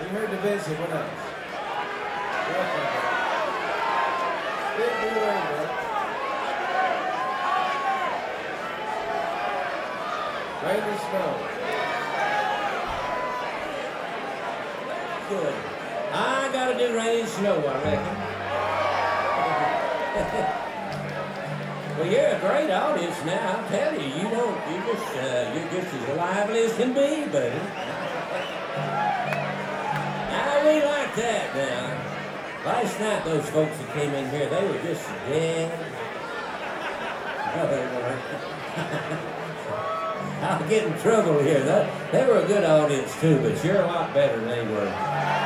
We heard the visit. What else? Big blue rainbow. Rain or snow? Good. I gotta do rain and snow, I reckon. Well, you're a great audience now. I'll tell you, you're just as lively as can be, buddy. Now we like that now. Last night, those folks that came in here, they were just dead. No, they weren't. I'll get in trouble here. They were a good audience too, but you're a lot better than they were.